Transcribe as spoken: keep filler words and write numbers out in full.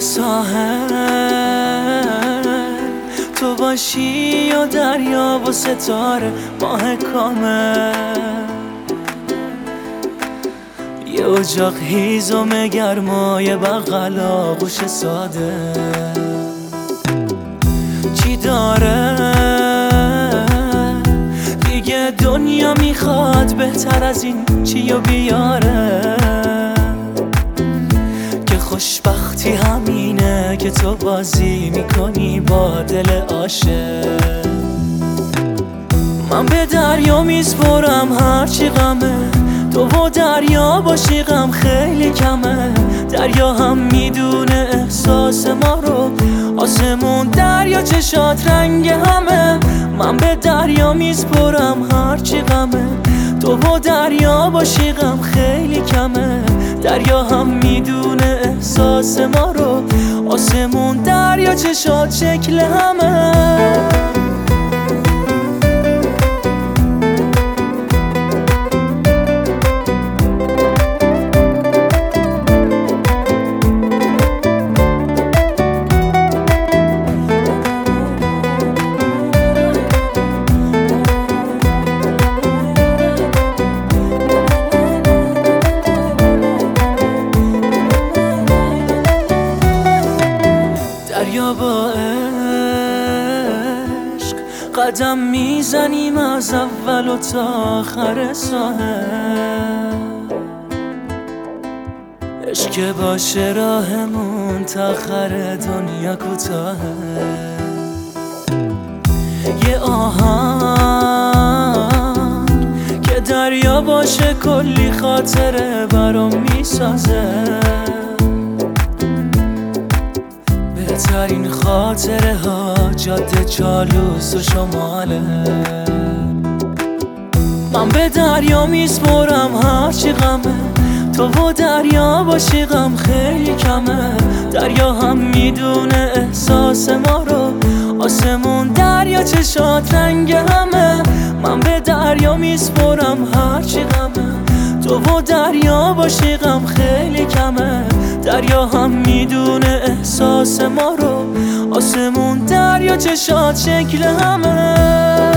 ساحل تو باشی یا دریا و ستاره ماه کامل، یه اجاق هیزم گرمای بغل آغوش ساده چی داره دیگه دنیا میخواد بهتر از این چی و بیاره، که خوشبختی همینه که تو بازی میکنی با دل عاشق. من به دریا میسپرم هرچی غمه، تو و دریا باشی غم خیلی کمه، دریا هم میدونه احساس ما رو، آسمون دریا چشات رنگ همه. من به دریا میسپرم هرچی غمه، تو و دریا باشی غم خیلی کمه، دریا هم میدونه احساس ما رو، آسمون دریا چشات شکل همه. دریا با عشق قدم میزنیم از اول و تا آخر ساحل، عشق که باشه راهمون تا آخر دنیا کوتاهه، یه آهنگ که دریا باشه کلی خاطره برام میسازه، بهترین خاطره ها جاده چالوس و شماله. من به دریا میسپرم هرچی غمه، تو و دریا باشی غم خیلی کمه، دریا هم میدونه احساس ما رو، آسمون دریا چشات رنگ همه. من به دریا میسپرم هرچی غمه، تو و دریا باشی غم خیلی کمه، دریا هم میدونه احساس ما رو، آسمون دریا چشات شکل همه.